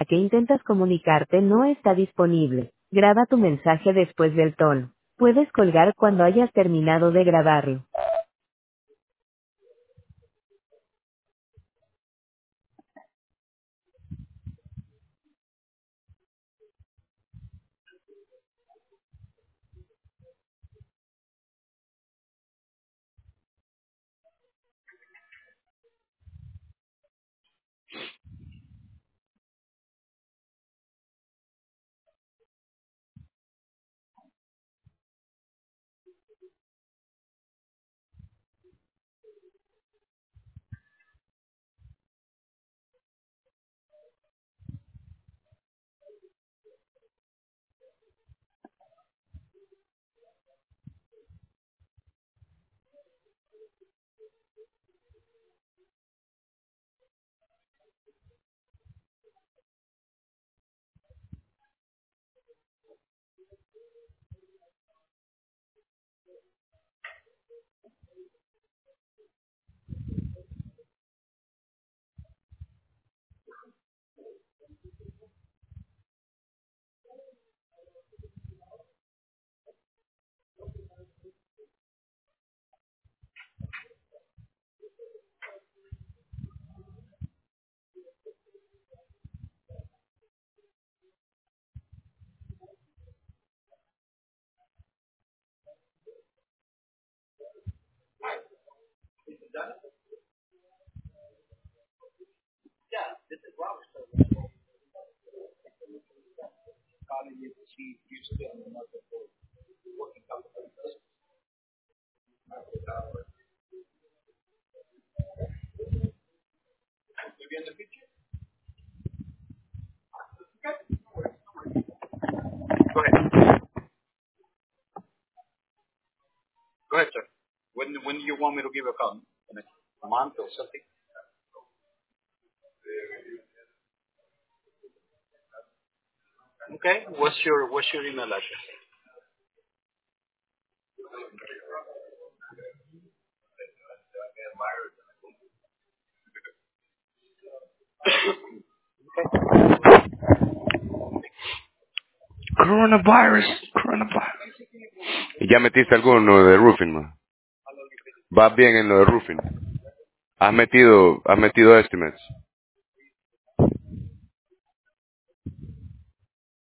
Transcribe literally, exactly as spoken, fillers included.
que intentas comunicarte no está disponible. Graba tu mensaje después del tono. Puedes colgar cuando hayas terminado de grabarlo. Go ahead. Go ahead, sir. When when do you want me to give a call? In a month or something? Okay. What's your what's your email address? Coronavirus, coronavirus. ¿Y ya metiste alguno de roofing, man? ¿Vas bien en lo de roofing? ¿Has metido, has metido estimates?